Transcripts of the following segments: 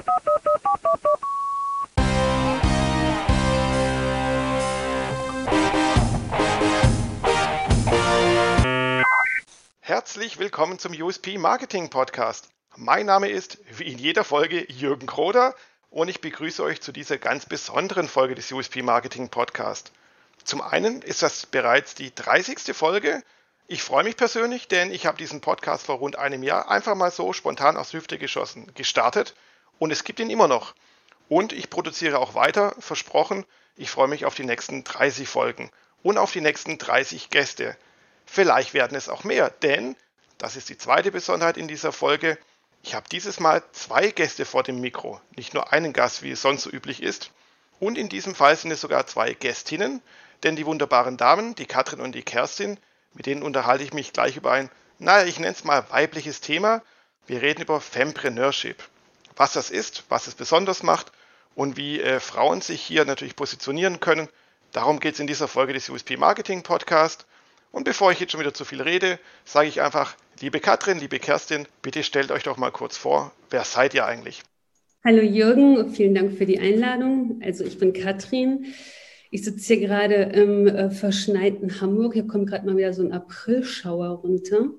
Herzlich willkommen zum USP Marketing Podcast. Mein Name ist, wie in jeder Folge, Jürgen Kroder und ich begrüße euch zu dieser ganz besonderen Folge des USP Marketing Podcast. Zum einen ist das bereits die 30. Folge. Ich freue mich persönlich, denn ich habe diesen Podcast vor rund einem Jahr einfach mal so spontan aus der Hüfte gestartet und es gibt ihn immer noch. Und ich produziere auch weiter, versprochen. Ich freue mich auf die nächsten 30 Folgen und auf die nächsten 30 Gäste. Vielleicht werden es auch mehr, denn, das ist die zweite Besonderheit in dieser Folge, ich habe dieses Mal 2 Gäste vor dem Mikro, nicht nur einen Gast, wie es sonst so üblich ist. Und in diesem Fall sind es sogar 2 Gästinnen, denn die wunderbaren Damen, die Katrin und die Kerstin, mit denen unterhalte ich mich gleich über ein, ich nenne es mal weibliches Thema. Wir reden über Fempreneurship. Was das ist, was es besonders macht und wie Frauen sich hier natürlich positionieren können. Darum geht es in dieser Folge des USP Marketing Podcast. Und bevor ich jetzt schon wieder zu viel rede, sage ich einfach, liebe Katrin, liebe Kerstin, bitte stellt euch doch mal kurz vor, wer seid ihr eigentlich? Hallo Jürgen, vielen Dank für die Einladung. Also ich bin Katrin. Ich sitze hier gerade im verschneiten Hamburg. Hier kommt gerade mal wieder so ein Aprilschauer runter.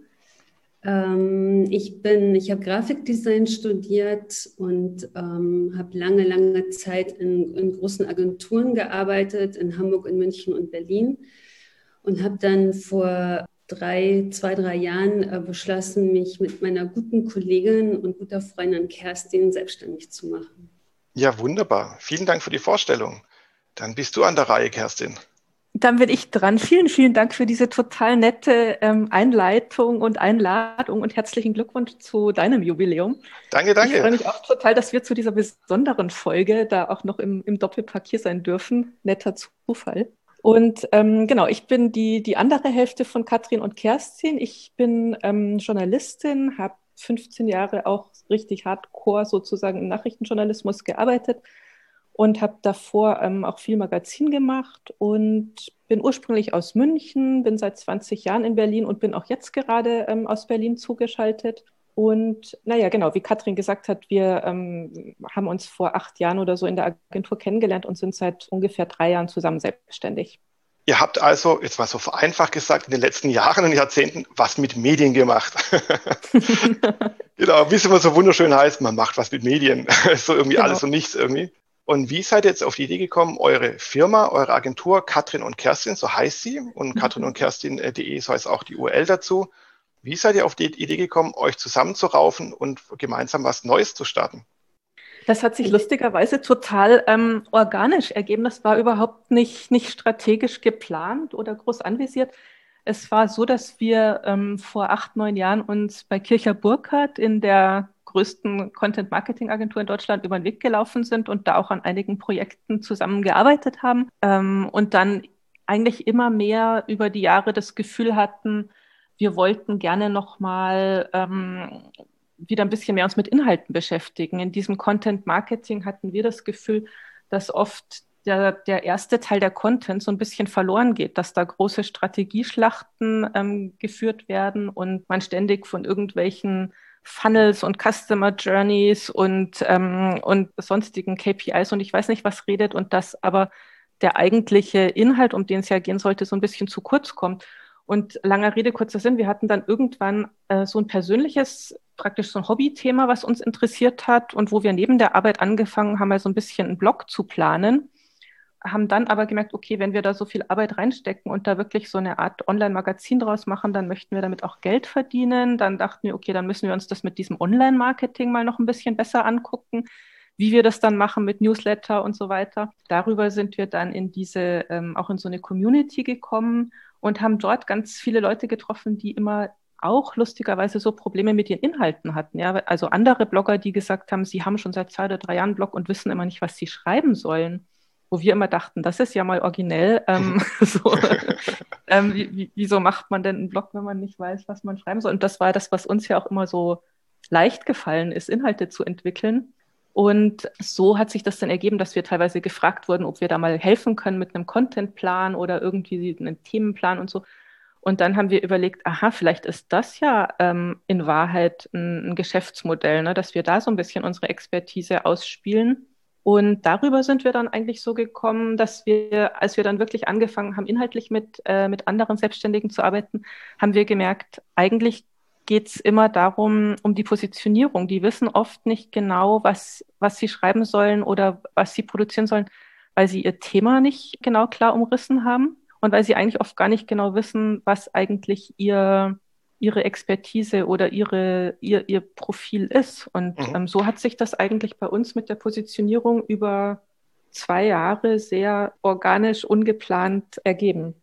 Ich habe Grafikdesign studiert und habe lange Zeit in großen Agenturen gearbeitet, in Hamburg, in München und Berlin. Und habe dann vor 3 Jahren beschlossen, mich mit meiner guten Kollegin und guter Freundin Kerstin selbstständig zu machen. Ja, wunderbar. Vielen Dank für die Vorstellung. Dann bist du an der Reihe, Kerstin. Dann bin ich dran. Vielen Dank für diese total nette Einleitung und Einladung und herzlichen Glückwunsch zu deinem Jubiläum. Danke. Ich freue mich auch total, dass wir zu dieser besonderen Folge da auch noch im Doppelpack hier sein dürfen. Netter Zufall. Und genau, ich bin die andere Hälfte von Katrin und Kerstin. Ich bin Journalistin, habe 15 Jahre auch richtig hardcore sozusagen im Nachrichtenjournalismus gearbeitet und habe davor auch viel Magazin gemacht und bin ursprünglich aus München, bin seit 20 Jahren in Berlin und bin auch jetzt gerade aus Berlin zugeschaltet. Und genau, wie Katrin gesagt hat, wir haben uns vor 8 Jahren oder so in der Agentur kennengelernt und sind seit ungefähr 3 Jahren zusammen selbstständig. Ihr habt also, jetzt mal so vereinfacht gesagt, in den letzten Jahren und Jahrzehnten was mit Medien gemacht. Genau, wie es immer so wunderschön heißt, man macht was mit Medien. So irgendwie genau. Alles und nichts irgendwie. Und wie seid ihr jetzt auf die Idee gekommen, eure Firma, eure Agentur, Katrin und Kerstin, so heißt sie, und Katrin und Kerstin.de, so heißt auch die URL dazu. Wie seid ihr auf die Idee gekommen, euch zusammenzuraufen und gemeinsam was Neues zu starten? Das hat sich lustigerweise total organisch ergeben. Das war überhaupt nicht strategisch geplant oder groß anvisiert. Es war so, dass wir vor 8, 9 Jahren uns bei Kircher Burkhardt in der größten Content-Marketing-Agentur in Deutschland über den Weg gelaufen sind und da auch an einigen Projekten zusammengearbeitet haben und dann eigentlich immer mehr über die Jahre das Gefühl hatten, wir wollten gerne nochmal wieder ein bisschen mehr uns mit Inhalten beschäftigen. In diesem Content-Marketing hatten wir das Gefühl, dass oft der erste Teil der Content so ein bisschen verloren geht, dass da große Strategieschlachten geführt werden und man ständig von irgendwelchen Funnels und Customer Journeys und sonstigen KPIs und ich weiß nicht was redet und dass aber der eigentliche Inhalt, um den es ja gehen sollte, so ein bisschen zu kurz kommt. Und langer Rede, kurzer Sinn, wir hatten dann irgendwann so ein persönliches, praktisch so ein Hobbythema, was uns interessiert hat und wo wir neben der Arbeit angefangen haben, mal so ein bisschen einen Blog zu planen, haben dann aber gemerkt, okay, wenn wir da so viel Arbeit reinstecken und da wirklich so eine Art Online-Magazin draus machen, dann möchten wir damit auch Geld verdienen. Dann dachten wir, okay, dann müssen wir uns das mit diesem Online-Marketing mal noch ein bisschen besser angucken, wie wir das dann machen mit Newsletter und so weiter. Darüber sind wir dann in diese, auch in so eine Community gekommen und haben dort ganz viele Leute getroffen, die immer auch lustigerweise so Probleme mit ihren Inhalten hatten. Ja? Also andere Blogger, die gesagt haben, sie haben schon seit 2 oder 3 Jahren einen Blog und wissen immer nicht, was sie schreiben sollen. Wo wir immer dachten, das ist ja mal originell. Wieso macht man denn einen Blog, wenn man nicht weiß, was man schreiben soll? Und das war das, was uns ja auch immer so leicht gefallen ist, Inhalte zu entwickeln. Und so hat sich das dann ergeben, dass wir teilweise gefragt wurden, ob wir da mal helfen können mit einem Contentplan oder irgendwie einem Themenplan und so. Und dann haben wir überlegt, aha, vielleicht ist das ja in Wahrheit ein Geschäftsmodell, ne, dass wir da so ein bisschen unsere Expertise ausspielen. Und darüber sind wir dann eigentlich so gekommen, dass wir, als wir dann wirklich angefangen haben, inhaltlich mit anderen Selbstständigen zu arbeiten, haben wir gemerkt, eigentlich geht es immer darum, um die Positionierung. Die wissen oft nicht genau, was sie schreiben sollen oder was sie produzieren sollen, weil sie ihr Thema nicht genau klar umrissen haben und weil sie eigentlich oft gar nicht genau wissen, was eigentlich ihre Expertise oder ihr Profil ist. Und so hat sich das eigentlich bei uns mit der Positionierung über 2 Jahre sehr organisch, ungeplant ergeben.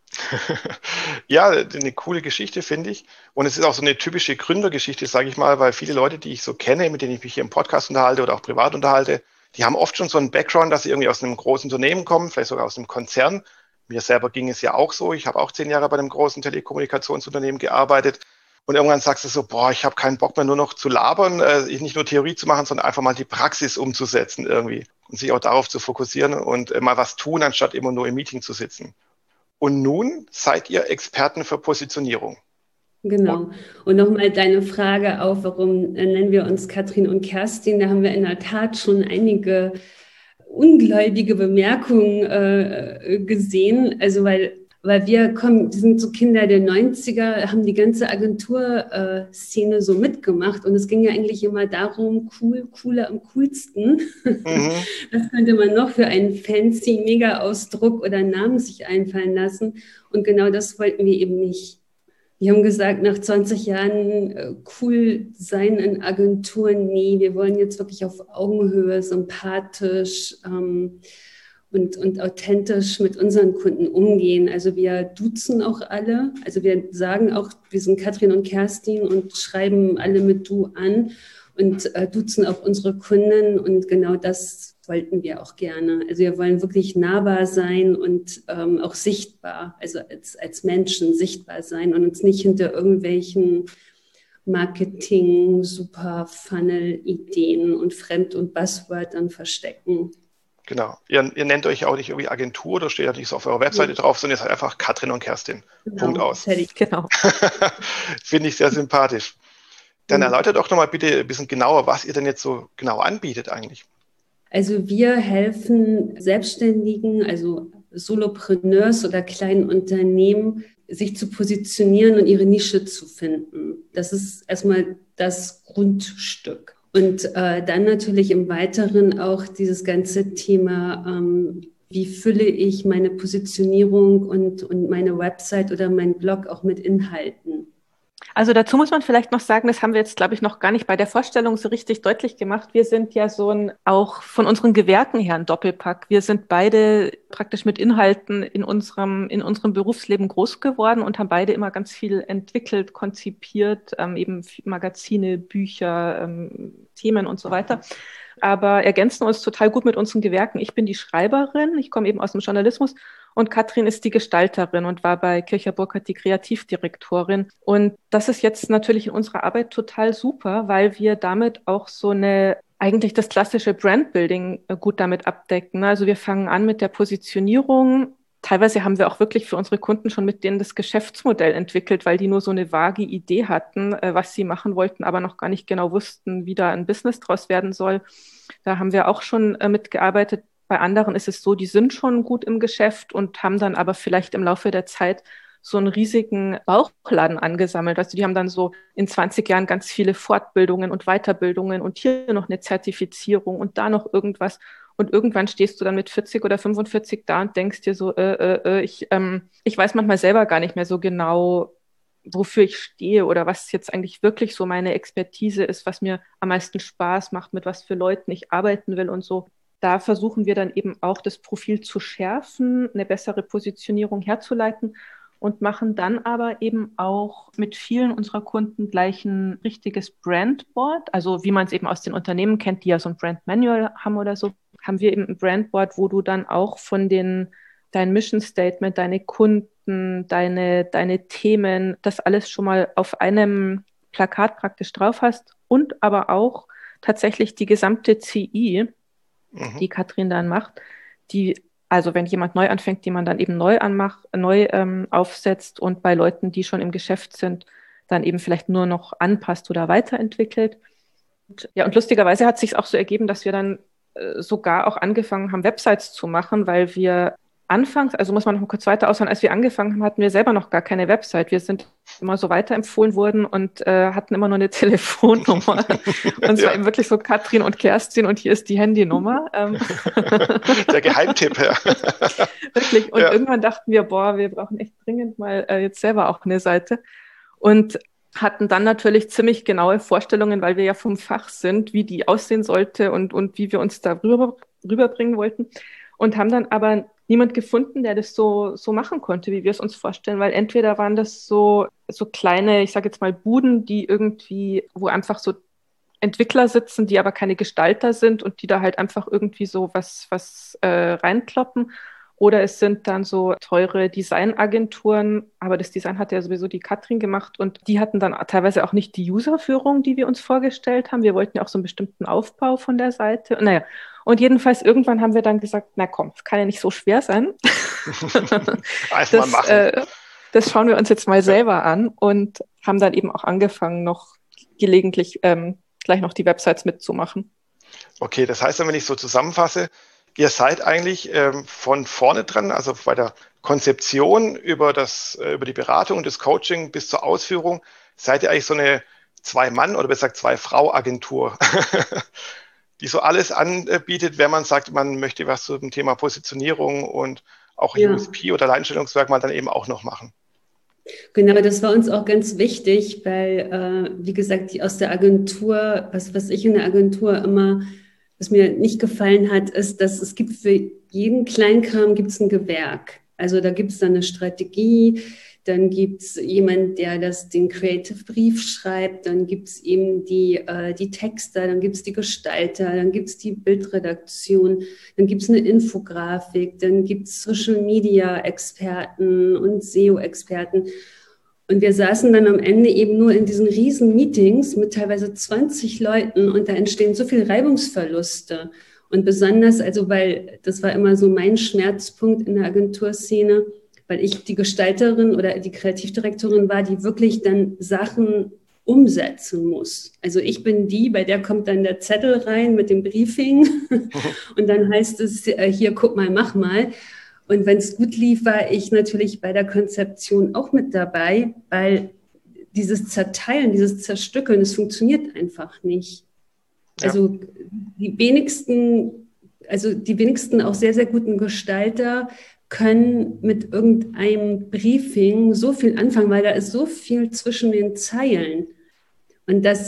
Ja, eine coole Geschichte, finde ich. Und es ist auch so eine typische Gründergeschichte, sage ich mal, weil viele Leute, die ich so kenne, mit denen ich mich hier im Podcast unterhalte oder auch privat unterhalte, die haben oft schon so einen Background, dass sie irgendwie aus einem großen Unternehmen kommen, vielleicht sogar aus einem Konzern. Mir selber ging es ja auch so. Ich habe auch 10 Jahre bei einem großen Telekommunikationsunternehmen gearbeitet. Und irgendwann sagst du so, boah, ich habe keinen Bock mehr nur noch zu labern, nicht nur Theorie zu machen, sondern einfach mal die Praxis umzusetzen irgendwie und sich auch darauf zu fokussieren und mal was tun, anstatt immer nur im Meeting zu sitzen. Und nun seid ihr Experten für Positionierung. Genau. Und nochmal deine Frage auf, warum nennen wir uns Katrin und Kerstin? Da haben wir in der Tat schon einige ungläubige Bemerkungen gesehen. Also weil wir sind so Kinder der 90er, haben die ganze Agenturszene so mitgemacht. Und es ging ja eigentlich immer darum, cooler am coolsten. Mhm. Was könnte man noch für einen fancy Mega-Ausdruck oder Namen sich einfallen lassen? Und genau das wollten wir eben nicht. Wir haben gesagt, nach 20 Jahren cool sein in Agenturen, nee, wir wollen jetzt wirklich auf Augenhöhe, sympathisch und authentisch mit unseren Kunden umgehen. Also wir duzen auch alle, also wir sagen auch, wir sind Katrin und Kerstin und schreiben alle mit Du an und duzen auch unsere Kunden und genau das wollten wir auch gerne. Also wir wollen wirklich nahbar sein und auch sichtbar, also als Menschen sichtbar sein und uns nicht hinter irgendwelchen Marketing, super Funnel-Ideen und Fremd- und Buzzwörtern verstecken. Genau. Ihr nennt euch auch nicht irgendwie Agentur oder steht ja nicht so auf eurer Webseite drauf, sondern ihr seid einfach Katrin und Kerstin. Genau, Punkt aus. fertig. Genau. Finde ich sehr sympathisch. Dann erläutert doch nochmal bitte ein bisschen genauer, was ihr denn jetzt so genau anbietet eigentlich. Also wir helfen Selbstständigen, also Solopreneurs oder kleinen Unternehmen, sich zu positionieren und ihre Nische zu finden. Das ist erstmal das Grundstück. Und dann natürlich im Weiteren auch dieses ganze Thema, wie fülle ich meine Positionierung und meine Website oder mein Blog auch mit Inhalten. Also dazu muss man vielleicht noch sagen, das haben wir jetzt, glaube ich, noch gar nicht bei der Vorstellung so richtig deutlich gemacht. Wir sind ja auch von unseren Gewerken her ein Doppelpack. Wir sind beide praktisch mit Inhalten in unserem Berufsleben groß geworden und haben beide immer ganz viel entwickelt, konzipiert, eben Magazine, Bücher, Themen und so weiter. Aber ergänzen uns total gut mit unseren Gewerken. Ich bin die Schreiberin, ich komme eben aus dem Journalismus. Und Katrin ist die Gestalterin und war bei Kircher-Burkhardt die Kreativdirektorin. Und das ist jetzt natürlich in unserer Arbeit total super, weil wir damit auch eigentlich das klassische Brandbuilding gut damit abdecken. Also wir fangen an mit der Positionierung. Teilweise haben wir auch wirklich für unsere Kunden schon mit denen das Geschäftsmodell entwickelt, weil die nur so eine vage Idee hatten, was sie machen wollten, aber noch gar nicht genau wussten, wie da ein Business draus werden soll. Da haben wir auch schon mitgearbeitet. Bei anderen ist es so, die sind schon gut im Geschäft und haben dann aber vielleicht im Laufe der Zeit so einen riesigen Bauchladen angesammelt. Also die haben dann so in 20 Jahren ganz viele Fortbildungen und Weiterbildungen und hier noch eine Zertifizierung und da noch irgendwas. Und irgendwann stehst du dann mit 40 oder 45 da und denkst dir so, ich weiß manchmal selber gar nicht mehr so genau, wofür ich stehe oder was jetzt eigentlich wirklich so meine Expertise ist, was mir am meisten Spaß macht, mit was für Leuten ich arbeiten will und so. Da versuchen wir dann eben auch das Profil zu schärfen, eine bessere Positionierung herzuleiten und machen dann aber eben auch mit vielen unserer Kunden gleich ein richtiges Brandboard. Also wie man es eben aus den Unternehmen kennt, die ja so ein Brand Manual haben oder so, haben wir eben ein Brandboard, wo du dann auch dein Mission Statement, deine Kunden, deine Themen, das alles schon mal auf einem Plakat praktisch drauf hast und aber auch tatsächlich die gesamte CI, die Katrin dann macht, die Also wenn jemand neu anfängt, die man dann eben neu aufsetzt und bei Leuten, die schon im Geschäft sind, dann eben vielleicht nur noch anpasst oder weiterentwickelt. Und lustigerweise hat es sich auch so ergeben, dass wir dann sogar auch angefangen haben, Websites zu machen, weil wir anfangs, also muss man noch mal kurz weiter ausholen, als wir angefangen haben, hatten wir selber noch gar keine Website. Wir sind immer so weiterempfohlen worden und hatten immer nur eine Telefonnummer. Und es war eben wirklich so Katrin und Kerstin und hier ist die Handynummer. Der Geheimtipp, ja. Wirklich. Und irgendwann dachten wir, wir brauchen echt dringend mal jetzt selber auch eine Seite. Und hatten dann natürlich ziemlich genaue Vorstellungen, weil wir ja vom Fach sind, wie die aussehen sollte und wie wir uns da rüberbringen wollten. Und haben dann aber niemand gefunden, der das so machen konnte, wie wir es uns vorstellen, weil entweder waren das so kleine, ich sage jetzt mal Buden, die irgendwie, wo einfach so Entwickler sitzen, die aber keine Gestalter sind und die da halt einfach irgendwie so was reinkloppen. Oder es sind dann so teure Designagenturen, aber das Design hat ja sowieso die Katrin gemacht und die hatten dann teilweise auch nicht die Userführung, die wir uns vorgestellt haben. Wir wollten ja auch so einen bestimmten Aufbau von der Seite. Naja, und jedenfalls irgendwann haben wir dann gesagt, na komm, es kann ja nicht so schwer sein. Mal machen. Das schauen wir uns jetzt mal selber an und haben dann eben auch angefangen, noch gelegentlich gleich noch die Websites mitzumachen. Okay, das heißt, wenn ich so zusammenfasse, ihr seid eigentlich von vorne dran, also bei der Konzeption über die Beratung und das Coaching bis zur Ausführung, seid ihr eigentlich so eine Zwei-Mann- oder besser gesagt Zwei-Frau-Agentur, die so alles anbietet, wenn man sagt, man möchte was zum Thema Positionierung und auch USP oder Alleinstellungsmerkmal dann eben auch noch machen. Genau, das war uns auch ganz wichtig, weil, wie gesagt, aus der Agentur, was ich in der Agentur immer, was mir nicht gefallen hat, ist, dass es gibt für jeden Kleinkram gibt es ein Gewerk. Also da gibt es dann eine Strategie, dann gibt es jemand, der den Creative Brief schreibt, dann gibt es eben die Texter, dann gibt es die Gestalter, dann gibt es die Bildredaktion, dann gibt es eine Infografik, dann gibt es Social Media Experten und SEO-Experten. Und wir saßen dann am Ende eben nur in diesen riesen Meetings mit teilweise 20 Leuten und da entstehen so viele Reibungsverluste. Und besonders, also weil das war immer so mein Schmerzpunkt in der Agenturszene, weil ich die Gestalterin oder die Kreativdirektorin war, die wirklich dann Sachen umsetzen muss. Also ich bin bei der kommt dann der Zettel rein mit dem Briefing und dann heißt es, hier, guck mal, mach mal. Und wenn es gut lief, war ich natürlich bei der Konzeption auch mit dabei, weil dieses Zerteilen, dieses Zerstückeln, das funktioniert einfach nicht. Ja. Also die wenigsten auch sehr, sehr guten Gestalter können mit irgendeinem Briefing so viel anfangen, weil da ist so viel zwischen den Zeilen. Und das,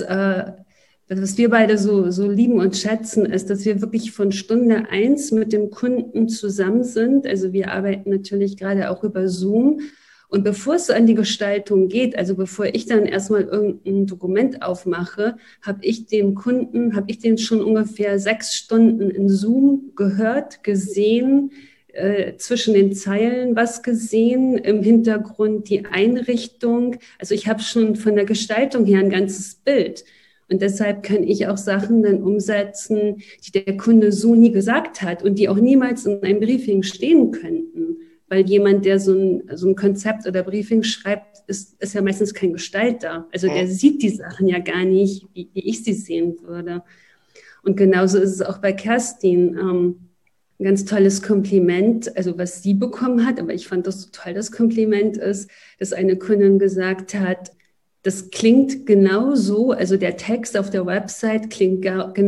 was wir beide so lieben und schätzen, ist, dass wir wirklich von Stunde 1 mit dem Kunden zusammen sind. Also wir arbeiten natürlich gerade auch über Zoom. Und bevor es so an die Gestaltung geht, also bevor ich dann erstmal irgendein Dokument aufmache, habe ich den schon ungefähr 6 Stunden in Zoom gehört, gesehen, zwischen den Zeilen was gesehen, im Hintergrund die Einrichtung. Also ich habe schon von der Gestaltung her ein ganzes Bild. Und deshalb kann ich auch Sachen dann umsetzen, die der Kunde so nie gesagt hat und die auch niemals in einem Briefing stehen könnten. Weil jemand, der so ein Konzept oder Briefing schreibt, ist ja meistens kein Gestalter. Also der sieht die Sachen ja gar nicht, wie ich sie sehen würde. Und genauso ist es auch bei Kerstin. Ein ganz tolles Kompliment, also was sie bekommen hat, aber ich fand das so toll, das Kompliment ist, dass eine Kundin gesagt hat, das klingt genau so, also der Text auf der Website klingt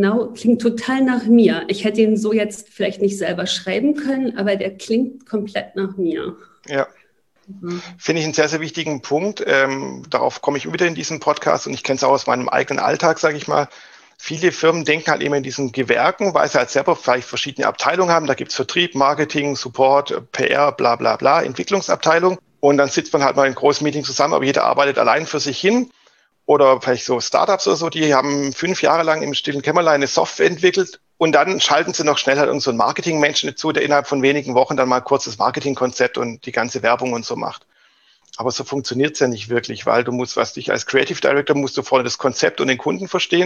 total nach mir. Ich hätte ihn so jetzt vielleicht nicht selber schreiben können, aber der klingt komplett nach mir. Ja. Finde ich einen sehr, sehr wichtigen Punkt. Darauf komme ich wieder in diesem Podcast und ich kenne es auch aus meinem eigenen Alltag, sage ich mal. Viele Firmen denken halt immer in diesen Gewerken, weil sie halt selber vielleicht verschiedene Abteilungen haben. Da gibt es Vertrieb, Marketing, Support, PR, bla bla bla, Entwicklungsabteilung. Und dann sitzt man halt mal in großen Meetings zusammen, aber jeder arbeitet allein für sich hin. Oder vielleicht so Startups oder so, die haben 5 Jahre lang im stillen Kämmerlein eine Software entwickelt und dann schalten sie noch schnell halt irgend so einen Marketingmenschen dazu, der innerhalb von wenigen Wochen dann mal kurz das Marketingkonzept und die ganze Werbung und so macht. Aber so funktioniert es ja nicht wirklich, weil du musst, als Creative Director musst du vorne das Konzept und den Kunden verstehen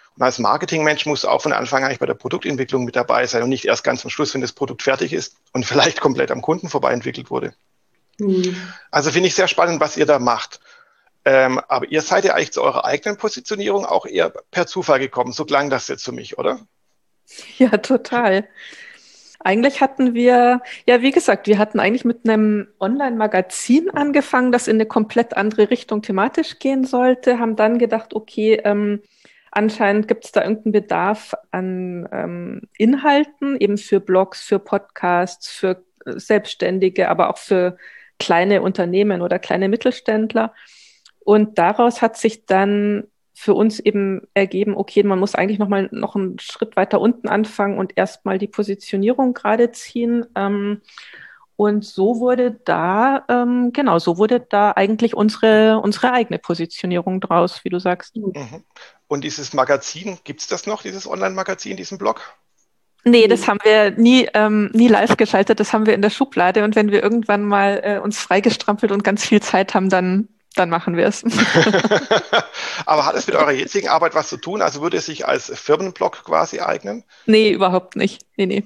Und als Marketingmensch musst du auch von Anfang an eigentlich bei der Produktentwicklung mit dabei sein und nicht erst ganz am Schluss, wenn das Produkt fertig ist und vielleicht komplett am Kunden vorbei entwickelt wurde. Also finde ich sehr spannend, was ihr da macht. Aber ihr seid ja eigentlich zu eurer eigenen Positionierung auch eher per Zufall gekommen. So klang das jetzt für mich, oder? Ja, total. Eigentlich hatten wir, ja, wie gesagt, wir hatten eigentlich mit einem Online-Magazin angefangen, das in eine komplett andere Richtung thematisch gehen sollte, haben dann gedacht, okay, anscheinend gibt es da irgendeinen Bedarf an Inhalten, eben für Blogs, für Podcasts, für Selbstständige, aber auch für kleine Unternehmen oder kleine Mittelständler. Und daraus hat sich dann für uns eben ergeben, okay, man muss eigentlich noch einen Schritt weiter unten anfangen und erstmal die Positionierung gerade ziehen. Und so wurde da, so wurde da eigentlich unsere eigene Positionierung draus, wie du sagst. Mhm. Und dieses Magazin, gibt es das noch, dieses Online-Magazin, diesen Blog? Nee, das haben wir nie live geschaltet, das haben wir in der Schublade. Und wenn wir irgendwann mal uns freigestrampelt und ganz viel Zeit haben, dann machen wir es. Aber hat es mit eurer jetzigen Arbeit was zu tun? Also würde es sich als Firmenblog quasi eignen? Nee, überhaupt nicht. Nee.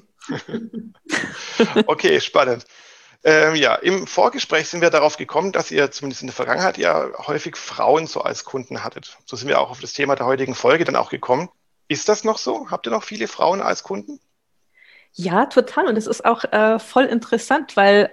Okay, spannend. Ja, im Vorgespräch sind wir darauf gekommen, dass ihr zumindest in der Vergangenheit ja häufig Frauen so als Kunden hattet. So sind wir auch auf das Thema der heutigen Folge dann auch gekommen. Ist das noch so? Habt ihr noch viele Frauen als Kunden? Ja, total. Und es ist auch voll interessant, weil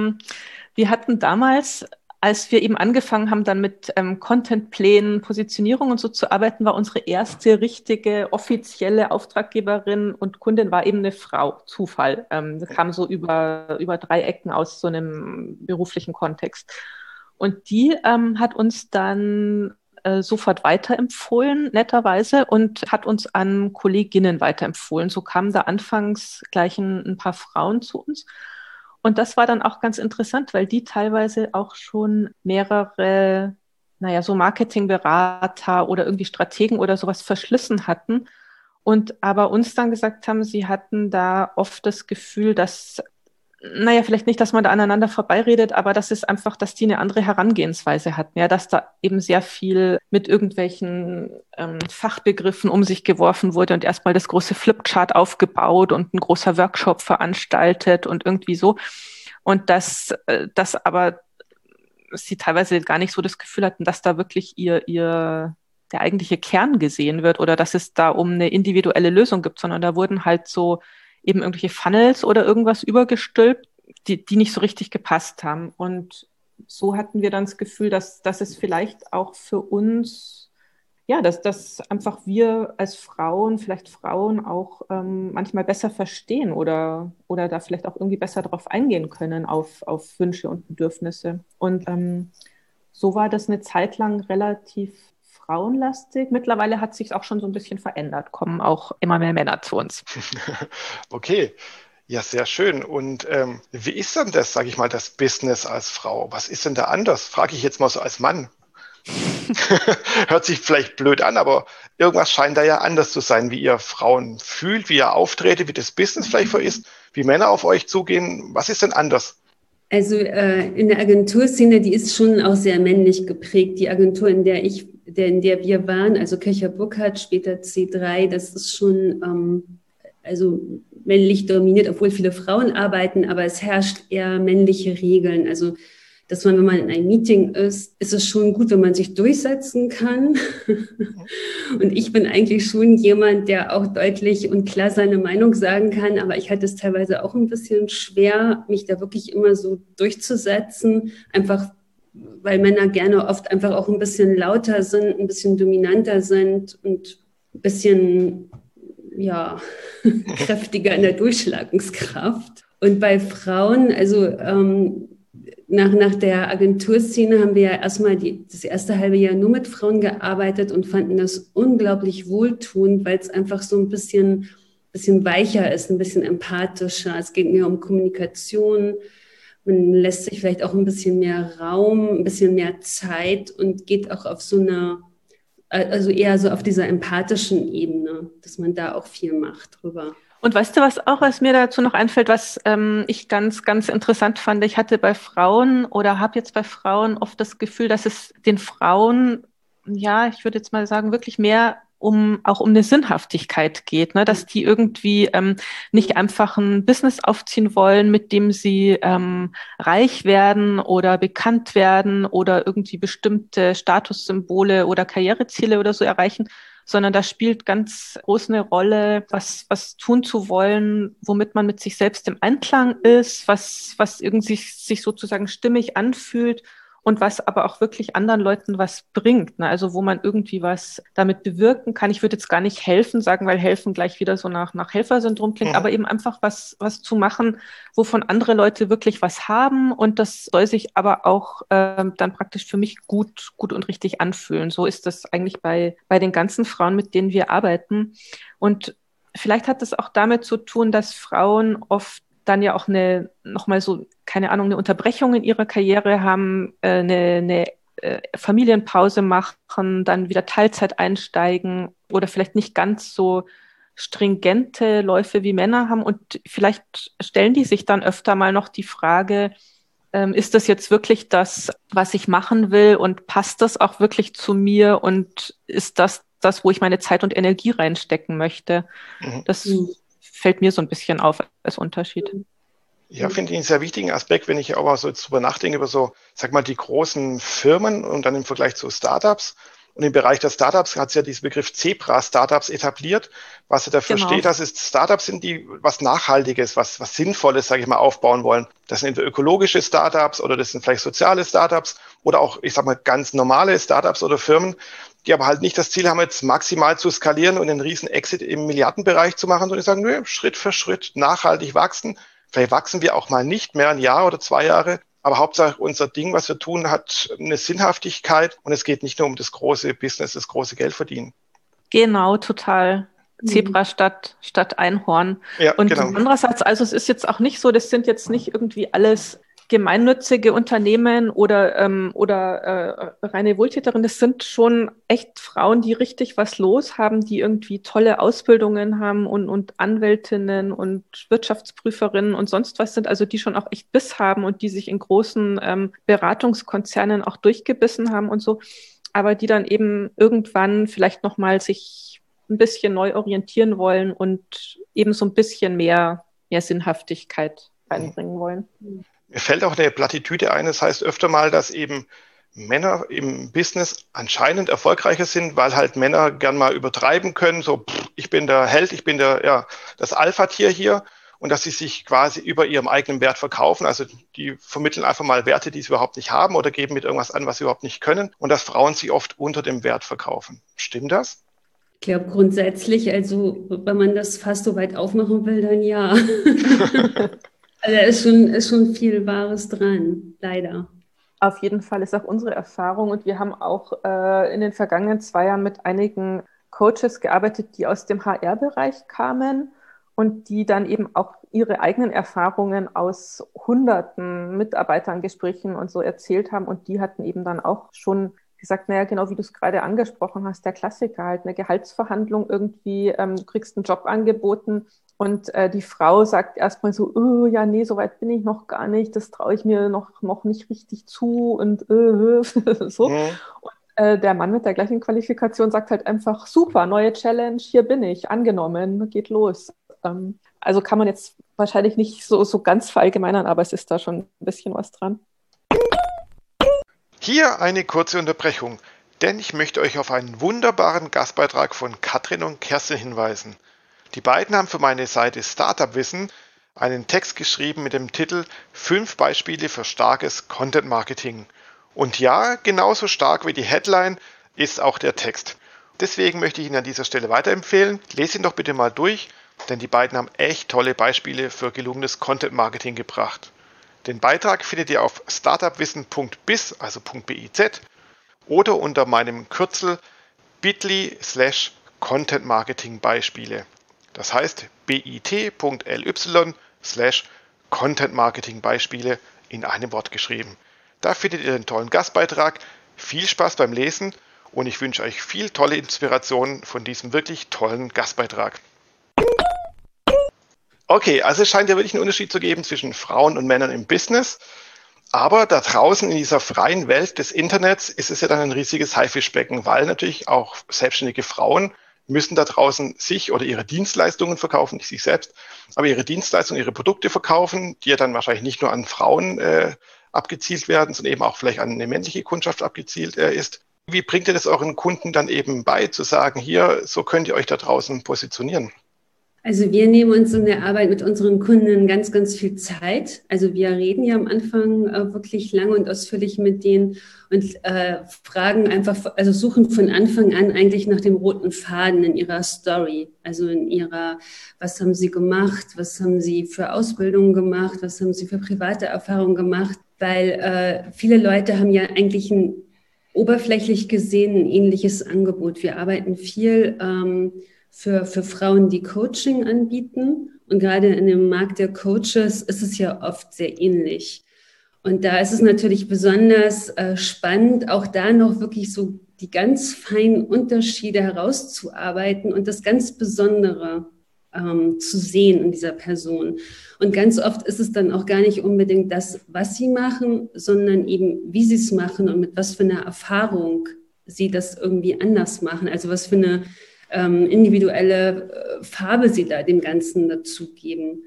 wir hatten damals, als wir eben angefangen haben, dann mit Contentplänen, Positionierung und so zu arbeiten, war unsere erste richtige offizielle Auftraggeberin und Kundin war eben eine Frau, Zufall. Das kam so über 3 Ecken aus so einem beruflichen Kontext. Und die hat uns dann sofort weiterempfohlen, netterweise, und hat uns an Kolleginnen weiterempfohlen. So kamen da anfangs gleich ein paar Frauen zu uns. Und das war dann auch ganz interessant, weil die teilweise auch schon mehrere, so Marketingberater oder irgendwie Strategen oder sowas verschlissen hatten und aber uns dann gesagt haben, sie hatten da oft das Gefühl, dass, vielleicht nicht, dass man da aneinander vorbeiredet, aber das ist einfach, dass die eine andere Herangehensweise hatten, ja, dass da eben sehr viel mit irgendwelchen Fachbegriffen um sich geworfen wurde und erstmal das große Flipchart aufgebaut und ein großer Workshop veranstaltet und irgendwie so. Und dass aber sie teilweise gar nicht so das Gefühl hatten, dass da wirklich der eigentliche Kern gesehen wird oder dass es da um eine individuelle Lösung gibt, sondern da wurden halt so eben irgendwelche Funnels oder irgendwas übergestülpt, die nicht so richtig gepasst haben. Und so hatten wir dann das Gefühl, dass es vielleicht auch für uns, ja, dass einfach wir als Frauen, vielleicht Frauen auch manchmal besser verstehen oder da vielleicht auch irgendwie besser drauf eingehen können auf Wünsche und Bedürfnisse. Und so war das eine Zeit lang relativ frauenlastig. Mittlerweile hat sich auch schon so ein bisschen verändert, kommen auch immer mehr Männer zu uns. Okay, ja, sehr schön. Und wie ist denn das, sage ich mal, das Business als Frau? Was ist denn da anders? Frage ich jetzt mal so als Mann. Hört sich vielleicht blöd an, aber irgendwas scheint da ja anders zu sein, wie ihr Frauen fühlt, wie ihr auftretet, wie das Business vielleicht so ist, wie Männer auf euch zugehen. Was ist denn anders? Also in der Agenturszene, die ist schon auch sehr männlich geprägt. Die Agentur, in der wir waren, also Köcher Burkhardt, später C3, das ist schon also männlich dominiert, obwohl viele Frauen arbeiten, aber es herrscht eher männliche Regeln. Also dass man, wenn man in einem Meeting ist es schon gut, wenn man sich durchsetzen kann. Und ich bin eigentlich schon jemand, der auch deutlich und klar seine Meinung sagen kann, aber ich hatte es teilweise auch ein bisschen schwer, mich da wirklich immer so durchzusetzen, einfach weil Männer gerne oft einfach auch ein bisschen lauter sind, ein bisschen dominanter sind und ein bisschen, ja, kräftiger in der Durchschlagskraft. Und bei Frauen, also nach der Agenturszene haben wir ja erstmal das erste halbe Jahr nur mit Frauen gearbeitet und fanden das unglaublich wohltuend, weil es einfach so ein bisschen weicher ist, ein bisschen empathischer. Es geht mehr um Kommunikation. Man lässt sich vielleicht auch ein bisschen mehr Raum, ein bisschen mehr Zeit und geht auch auf so einer, also eher so auf dieser empathischen Ebene, dass man da auch viel macht drüber. Und weißt du, was mir dazu noch einfällt, was ich ganz, ganz interessant fand? Ich hatte bei Frauen oder habe jetzt bei Frauen oft das Gefühl, dass es den Frauen, ja, ich würde jetzt mal sagen, wirklich mehr auch um eine Sinnhaftigkeit geht, ne? Dass die irgendwie nicht einfach ein Business aufziehen wollen, mit dem sie reich werden oder bekannt werden oder irgendwie bestimmte Statussymbole oder Karriereziele oder so erreichen, sondern da spielt ganz groß eine Rolle, was tun zu wollen, womit man mit sich selbst im Einklang ist, was irgendwie sich sozusagen stimmig anfühlt und was aber auch wirklich anderen Leuten was bringt, ne? Also wo man irgendwie was damit bewirken kann. Ich würde jetzt gar nicht helfen sagen, weil helfen gleich wieder so nach Helfersyndrom klingt, aber eben einfach was zu machen, wovon andere Leute wirklich was haben, und das soll sich aber auch dann praktisch für mich gut und richtig anfühlen. So ist das eigentlich bei den ganzen Frauen, mit denen wir arbeiten. Und vielleicht hat es auch damit zu tun, dass Frauen oft dann ja auch nochmal so, keine Ahnung, eine Unterbrechung in ihrer Karriere haben, eine Familienpause machen, dann wieder Teilzeit einsteigen oder vielleicht nicht ganz so stringente Läufe wie Männer haben. Und vielleicht stellen die sich dann öfter mal noch die Frage, ist das jetzt wirklich das, was ich machen will, und passt das auch wirklich zu mir, und ist das, wo ich meine Zeit und Energie reinstecken möchte? Das fällt mir so ein bisschen auf als Unterschied. Ja, finde ich einen sehr wichtigen Aspekt, wenn ich auch mal so jetzt drüber nachdenke, über so, sag mal, die großen Firmen und dann im Vergleich zu Startups. Und im Bereich der Startups hat es ja diesen Begriff Zebra-Startups etabliert, was ja dafür steht, dass es Startups sind, die was Nachhaltiges, was Sinnvolles, sage ich mal, aufbauen wollen. Das sind entweder ökologische Startups oder das sind vielleicht soziale Startups oder auch, ich sag mal, ganz normale Startups oder Firmen, die aber halt nicht das Ziel haben, jetzt maximal zu skalieren und einen riesen Exit im Milliardenbereich zu machen, sondern die sagen, nö, Schritt für Schritt nachhaltig wachsen. Vielleicht wachsen wir auch mal nicht mehr ein Jahr oder 2 Jahre, aber Hauptsache unser Ding, was wir tun, hat eine Sinnhaftigkeit und es geht nicht nur um das große Business, das große Geld verdienen. Genau, total. Zebra statt Einhorn. Ja, und genau. Andererseits, also es ist jetzt auch nicht so, das sind jetzt nicht irgendwie alles gemeinnützige Unternehmen oder reine Wohltäterinnen. Das sind schon echt Frauen, die richtig was los haben, die irgendwie tolle Ausbildungen haben und Anwältinnen und Wirtschaftsprüferinnen und sonst was sind, also die schon auch echt Biss haben und die sich in großen Beratungskonzernen auch durchgebissen haben und so, aber die dann eben irgendwann vielleicht nochmal sich ein bisschen neu orientieren wollen und eben so ein bisschen mehr Sinnhaftigkeit reinbringen wollen. Mir fällt auch eine Plattitüde ein, das heißt öfter mal, dass eben Männer im Business anscheinend erfolgreicher sind, weil halt Männer gern mal übertreiben können, so ich bin der Held, ich bin das Alpha-Tier hier, und dass sie sich quasi über ihrem eigenen Wert verkaufen. Also die vermitteln einfach mal Werte, die sie überhaupt nicht haben oder geben mit irgendwas an, was sie überhaupt nicht können, und dass Frauen sie oft unter dem Wert verkaufen. Stimmt das? Ich glaube grundsätzlich, also wenn man das fast so weit aufmachen will, dann ja. Also da ist schon viel Wahres dran, leider. Auf jeden Fall ist auch unsere Erfahrung, und wir haben auch in den vergangenen 2 Jahren mit einigen Coaches gearbeitet, die aus dem HR-Bereich kamen und die dann eben auch ihre eigenen Erfahrungen aus hunderten Mitarbeitergesprächen und so erzählt haben, und die hatten eben dann auch schon gesagt, naja, genau wie du es gerade angesprochen hast, der Klassiker halt, eine Gehaltsverhandlung irgendwie, du kriegst einen Job angeboten und die Frau sagt erstmal so, ja, nee, so weit bin ich noch gar nicht, das traue ich mir noch nicht richtig zu und so. Und der Mann mit der gleichen Qualifikation sagt halt einfach, super, neue Challenge, hier bin ich, angenommen, geht los. Also kann man jetzt wahrscheinlich nicht so ganz verallgemeinern, aber es ist da schon ein bisschen was dran. Hier eine kurze Unterbrechung, denn ich möchte euch auf einen wunderbaren Gastbeitrag von Katrin und Kerstin hinweisen. Die beiden haben für meine Seite Startup Wissen einen Text geschrieben mit dem Titel 5 Beispiele für starkes Content Marketing. Und ja, genauso stark wie die Headline ist auch der Text. Deswegen möchte ich ihn an dieser Stelle weiterempfehlen. Lest ihn doch bitte mal durch, denn die beiden haben echt tolle Beispiele für gelungenes Content Marketing gebracht. Den Beitrag findet ihr auf startupwissen.biz, also .biz, oder unter meinem Kürzel bit.ly/Content-Marketing-Beispiele. Das heißt bit.ly/Content-Marketing-Beispiele in einem Wort geschrieben. Da findet ihr den tollen Gastbeitrag. Viel Spaß beim Lesen und ich wünsche euch viel tolle Inspiration von diesem wirklich tollen Gastbeitrag. Okay, also es scheint ja wirklich einen Unterschied zu geben zwischen Frauen und Männern im Business. Aber da draußen in dieser freien Welt des Internets ist es ja dann ein riesiges Haifischbecken, weil natürlich auch selbstständige Frauen müssen da draußen sich oder ihre Dienstleistungen verkaufen, nicht sich selbst, aber ihre Dienstleistungen, ihre Produkte verkaufen, die ja dann wahrscheinlich nicht nur an Frauen abgezielt werden, sondern eben auch vielleicht an eine männliche Kundschaft abgezielt ist. Wie bringt ihr das euren Kunden dann eben bei, zu sagen, hier, so könnt ihr euch da draußen positionieren? Also wir nehmen uns in der Arbeit mit unseren Kunden ganz, ganz viel Zeit. Also wir reden ja am Anfang wirklich lange und ausführlich mit denen und fragen einfach, also suchen von Anfang an eigentlich nach dem roten Faden in ihrer Story. Also in ihrer, was haben sie gemacht, was haben sie für Ausbildungen gemacht, was haben sie für private Erfahrungen gemacht, weil viele Leute haben ja eigentlich oberflächlich gesehen ein ähnliches Angebot. Wir arbeiten viel für Frauen, die Coaching anbieten. Und gerade in dem Markt der Coaches ist es ja oft sehr ähnlich. Und da ist es natürlich besonders spannend, auch da noch wirklich so die ganz feinen Unterschiede herauszuarbeiten und das ganz Besondere zu sehen in dieser Person. Und ganz oft ist es dann auch gar nicht unbedingt das, was sie machen, sondern eben, wie sie es machen und mit was für einer Erfahrung sie das irgendwie anders machen. Also was für eine individuelle Farbe sie da dem Ganzen dazugeben.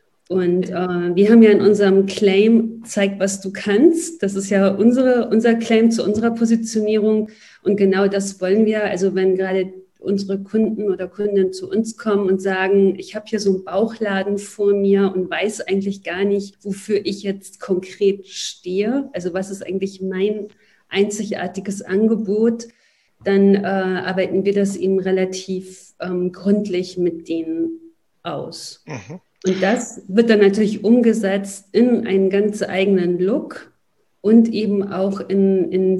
Und wir haben ja in unserem Claim "Zeig, was du kannst". Das ist ja unser Claim zu unserer Positionierung. Und genau das wollen wir. Also wenn gerade unsere Kunden oder Kundinnen zu uns kommen und sagen, ich habe hier so einen Bauchladen vor mir und weiß eigentlich gar nicht, wofür ich jetzt konkret stehe. Also was ist eigentlich mein einzigartiges Angebot? Dann arbeiten wir das eben relativ gründlich mit denen aus. Mhm. Und das wird dann natürlich umgesetzt in einen ganz eigenen Look und eben auch in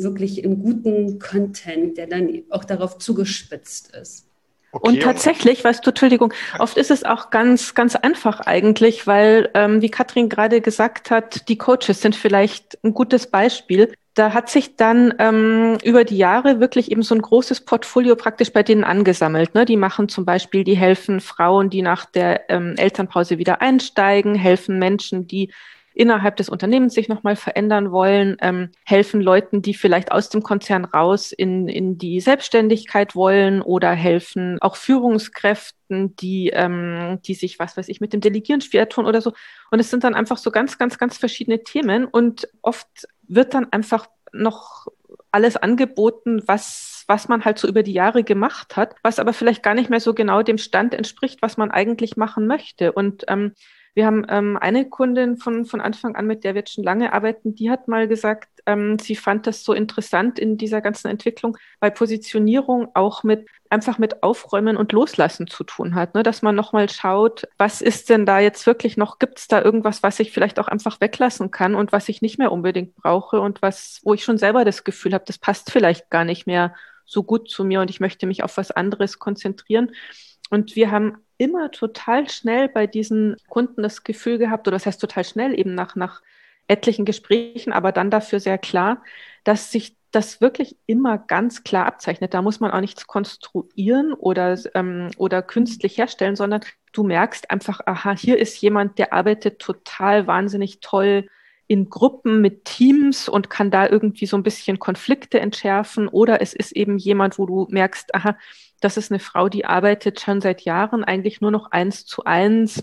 guten Content, der dann auch darauf zugespitzt ist. Okay. Und tatsächlich, weißt du, Entschuldigung, oft ist es auch ganz, ganz einfach eigentlich, weil, wie Katrin gerade gesagt hat, die Coaches sind vielleicht ein gutes Beispiel. Da hat sich dann über die Jahre wirklich eben so ein großes Portfolio praktisch bei denen angesammelt. Ne? Die machen zum Beispiel, die helfen Frauen, die nach der Elternpause wieder einsteigen, helfen Menschen, die innerhalb des Unternehmens sich nochmal verändern wollen, helfen Leuten, die vielleicht aus dem Konzern raus in die Selbstständigkeit wollen oder helfen auch Führungskräften, die sich, was weiß ich, mit dem Delegieren schwer tun oder so. Und es sind dann einfach so ganz, ganz, ganz verschiedene Themen und oft wird dann einfach noch alles angeboten, was man halt so über die Jahre gemacht hat, was aber vielleicht gar nicht mehr so genau dem Stand entspricht, was man eigentlich machen möchte. Und wir haben eine Kundin von Anfang an, mit der wir jetzt schon lange arbeiten, die hat mal gesagt, sie fand das so interessant in dieser ganzen Entwicklung, weil Positionierung auch einfach mit Aufräumen und Loslassen zu tun hat, ne? Dass man nochmal schaut, was ist denn da jetzt wirklich noch, gibt es da irgendwas, was ich vielleicht auch einfach weglassen kann und was ich nicht mehr unbedingt brauche und wo ich schon selber das Gefühl habe, das passt vielleicht gar nicht mehr so gut zu mir und ich möchte mich auf was anderes konzentrieren. Und wir haben immer total schnell bei diesen Kunden das Gefühl gehabt, oder das heißt total schnell, eben nach etlichen Gesprächen, aber dann dafür sehr klar, dass sich das wirklich immer ganz klar abzeichnet. Da muss man auch nichts konstruieren oder künstlich herstellen, sondern du merkst einfach, aha, hier ist jemand, der arbeitet total wahnsinnig toll in Gruppen mit Teams und kann da irgendwie so ein bisschen Konflikte entschärfen. Oder es ist eben jemand, wo du merkst, aha, das ist eine Frau, die arbeitet schon seit Jahren eigentlich nur noch 1:1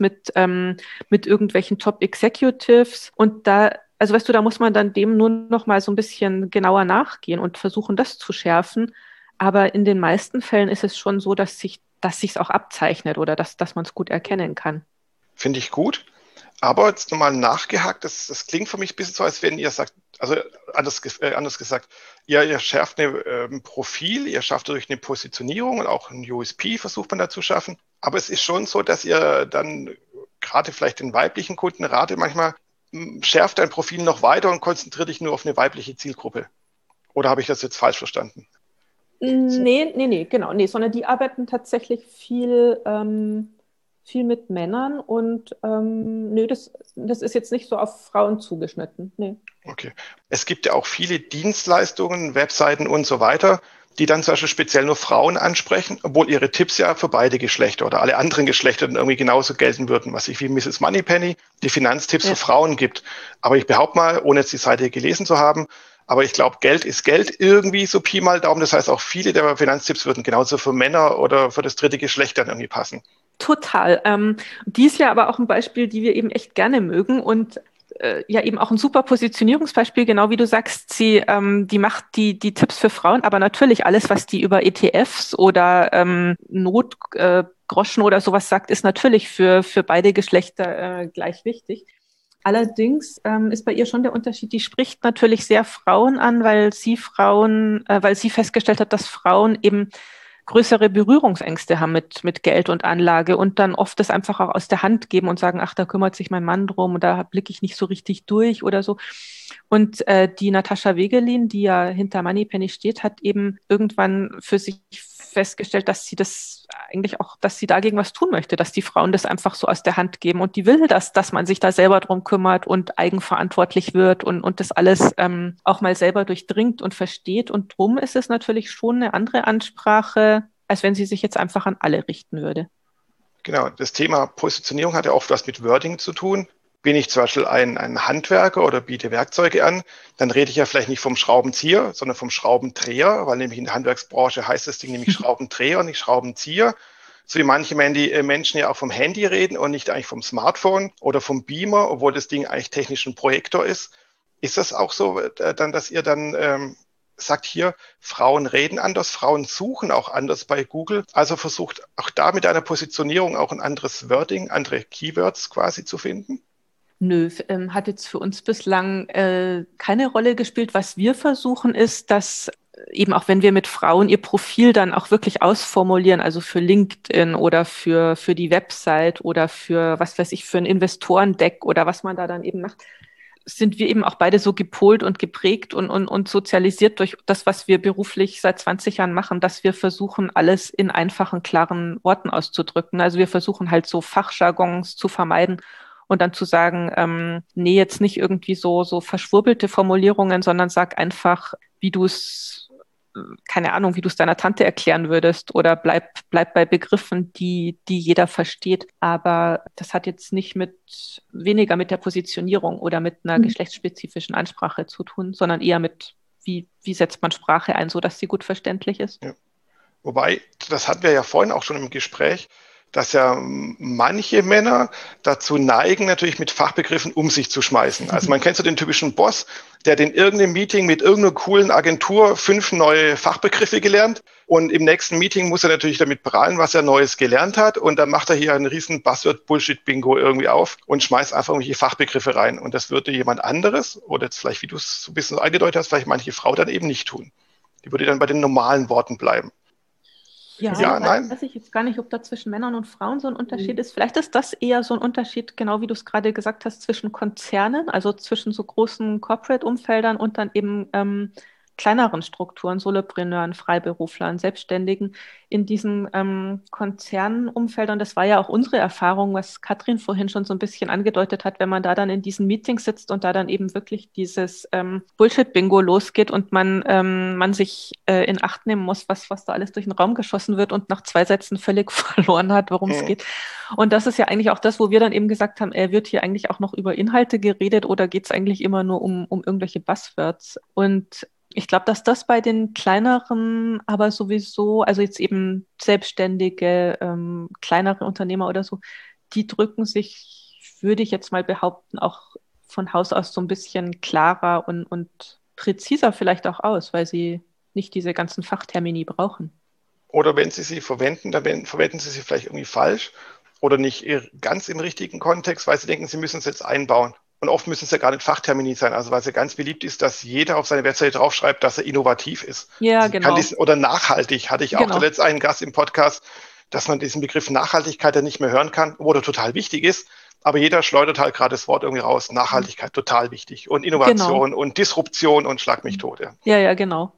mit irgendwelchen Top-Executives. Und also weißt du, da muss man dann dem nur noch mal so ein bisschen genauer nachgehen und versuchen, das zu schärfen. Aber in den meisten Fällen ist es schon so, dass sich's auch abzeichnet oder dass man es gut erkennen kann. Finde ich gut. Aber jetzt nochmal nachgehakt, das klingt für mich ein bisschen so, als wenn ihr sagt, also anders gesagt, ihr schärft ein Profil, ihr schafft dadurch eine Positionierung und auch ein USP versucht man da zu schaffen. Aber es ist schon so, dass ihr dann gerade vielleicht den weiblichen Kunden ratet, manchmal schärft dein Profil noch weiter und konzentriert dich nur auf eine weibliche Zielgruppe. Oder habe ich das jetzt falsch verstanden? Nee, genau. Nee, sondern die arbeiten tatsächlich viel mit Männern und das ist jetzt nicht so auf Frauen zugeschnitten. Nee. Okay. Es gibt ja auch viele Dienstleistungen, Webseiten und so weiter, die dann zum Beispiel speziell nur Frauen ansprechen, obwohl ihre Tipps ja für beide Geschlechter oder alle anderen Geschlechter dann irgendwie genauso gelten würden, was ich wie Mrs. Moneypenny die Finanztipps für Frauen gibt. Aber ich behaupte mal, ohne jetzt die Seite gelesen zu haben, Aber ich glaube, Geld ist Geld irgendwie so Pi mal Daumen. Das heißt, auch viele der Finanztipps würden genauso für Männer oder für das dritte Geschlecht dann irgendwie passen. Total. Die ist ja aber auch ein Beispiel, die wir eben echt gerne mögen und ja eben auch ein super Positionierungsbeispiel, genau wie du sagst, die macht die Tipps für Frauen, aber natürlich alles, was die über ETFs oder Notgroschen oder sowas sagt, ist natürlich für beide Geschlechter gleich wichtig. Allerdings ist bei ihr schon der Unterschied, die spricht natürlich sehr Frauen an, weil sie festgestellt hat, dass Frauen eben größere Berührungsängste haben mit Geld und Anlage und dann oft das einfach auch aus der Hand geben und sagen, ach, da kümmert sich mein Mann drum und da blicke ich nicht so richtig durch oder so. Und die Natascha Wegelin, die ja hinter Moneypenny steht, hat eben irgendwann für sich festgestellt, dass sie das eigentlich auch, dass sie dagegen was tun möchte, dass die Frauen das einfach so aus der Hand geben und die will das, dass man sich da selber drum kümmert und eigenverantwortlich wird und das alles auch mal selber durchdringt und versteht und drum ist es natürlich schon eine andere Ansprache, als wenn sie sich jetzt einfach an alle richten würde. Genau, das Thema Positionierung hat ja oft was mit Wording zu tun. Bin ich zum Beispiel ein Handwerker oder biete Werkzeuge an, dann rede ich ja vielleicht nicht vom Schraubenzieher, sondern vom Schraubendreher, weil nämlich in der Handwerksbranche heißt das Ding nämlich Schraubendreher und nicht Schraubenzieher. So wie manche Menschen ja auch vom Handy reden und nicht eigentlich vom Smartphone oder vom Beamer, obwohl das Ding eigentlich technisch ein Projektor ist. Ist das auch so, dass ihr dann sagt hier, Frauen reden anders, Frauen suchen auch anders bei Google. Also versucht auch da mit einer Positionierung auch ein anderes Wording, andere Keywords quasi zu finden? Nö, hat jetzt für uns bislang keine Rolle gespielt. Was wir versuchen ist, dass eben auch wenn wir mit Frauen ihr Profil dann auch wirklich ausformulieren, also für LinkedIn oder für die Website oder für, was weiß ich, für ein Investorendeck oder was man da dann eben macht, sind wir eben auch beide so gepolt und geprägt und sozialisiert durch das, was wir beruflich seit 20 Jahren machen, dass wir versuchen, alles in einfachen, klaren Worten auszudrücken. Also wir versuchen halt so Fachjargons zu vermeiden und dann zu sagen, nee, jetzt nicht irgendwie so verschwurbelte Formulierungen, sondern sag einfach, wie du es, keine Ahnung, wie du es deiner Tante erklären würdest oder bleib bei Begriffen, die jeder versteht. Aber das hat jetzt nicht weniger mit der Positionierung oder mit einer geschlechtsspezifischen Ansprache zu tun, sondern eher mit, wie setzt man Sprache ein, so dass sie gut verständlich ist. Ja. Wobei, das hatten wir ja vorhin auch schon im Gespräch, dass ja manche Männer dazu neigen, natürlich mit Fachbegriffen um sich zu schmeißen. Also man kennt so den typischen Boss, der hat in irgendeinem Meeting mit irgendeiner coolen Agentur 5 neue Fachbegriffe gelernt und im nächsten Meeting muss er natürlich damit prahlen, was er Neues gelernt hat und dann macht er hier einen riesen Buzzword-Bullshit-Bingo irgendwie auf und schmeißt einfach irgendwelche Fachbegriffe rein und das würde jemand anderes oder jetzt vielleicht, wie du es so ein bisschen angedeutet hast, vielleicht manche Frau dann eben nicht tun. Die würde dann bei den normalen Worten bleiben. Ja, nein. Weiß ich jetzt gar nicht, ob da zwischen Männern und Frauen so ein Unterschied ist. Vielleicht ist das eher so ein Unterschied, genau wie du es gerade gesagt hast, zwischen Konzernen, also zwischen so großen Corporate-Umfeldern und dann eben kleineren Strukturen, Solopreneuren, Freiberuflern, Selbstständigen in diesen Konzernumfeldern. Das war ja auch unsere Erfahrung, was Katrin vorhin schon so ein bisschen angedeutet hat, wenn man da dann in diesen Meetings sitzt und da dann eben wirklich dieses Bullshit-Bingo losgeht und man sich in Acht nehmen muss, was da alles durch den Raum geschossen wird und nach 2 Sätzen völlig verloren hat, worum es geht. Und das ist ja eigentlich auch das, wo wir dann eben gesagt haben, wird hier eigentlich auch noch über Inhalte geredet oder geht es eigentlich immer nur um irgendwelche Buzzwords? Und ich glaube, dass das bei den kleineren, aber sowieso, also jetzt eben selbstständige, kleinere Unternehmer oder so, die drücken sich, würde ich jetzt mal behaupten, auch von Haus aus so ein bisschen klarer und präziser vielleicht auch aus, weil sie nicht diese ganzen Fachtermini brauchen. Oder wenn sie verwenden, dann verwenden sie sie vielleicht irgendwie falsch oder nicht ganz im richtigen Kontext, weil sie denken, sie müssen es jetzt einbauen. Und oft müssen es ja gar nicht Fachtermini sein, also weil es ja ganz beliebt ist, dass jeder auf seine Webseite draufschreibt, dass er innovativ ist. Ja, genau. Oder nachhaltig, hatte ich auch zuletzt einen Gast im Podcast, dass man diesen Begriff Nachhaltigkeit ja nicht mehr hören kann, wo der total wichtig ist, aber jeder schleudert halt gerade das Wort irgendwie raus, Nachhaltigkeit, total wichtig und Innovation und Disruption und Schlag mich tot. Ja, genau.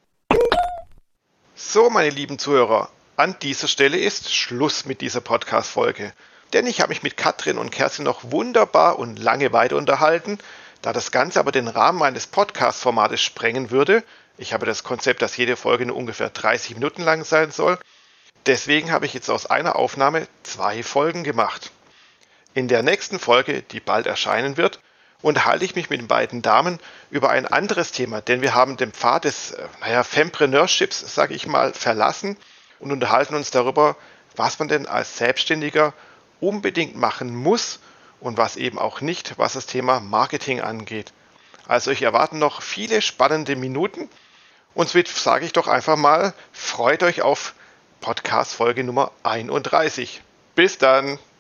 So, meine lieben Zuhörer, an dieser Stelle ist Schluss mit dieser Podcast-Folge. Denn ich habe mich mit Katrin und Kerstin noch wunderbar und lange weiter unterhalten. Da das Ganze aber den Rahmen meines Podcast-Formates sprengen würde, ich habe das Konzept, dass jede Folge nur ungefähr 30 Minuten lang sein soll, deswegen habe ich jetzt aus einer Aufnahme 2 Folgen gemacht. In der nächsten Folge, die bald erscheinen wird, unterhalte ich mich mit den beiden Damen über ein anderes Thema, denn wir haben den Pfad des Fempreneurships, sage ich mal, verlassen und unterhalten uns darüber, was man denn als Selbstständiger unbedingt machen muss und was eben auch nicht, was das Thema Marketing angeht. Also euch erwarten noch viele spannende Minuten und somit sage ich doch einfach mal, freut euch auf Podcast-Folge Nummer 31. Bis dann!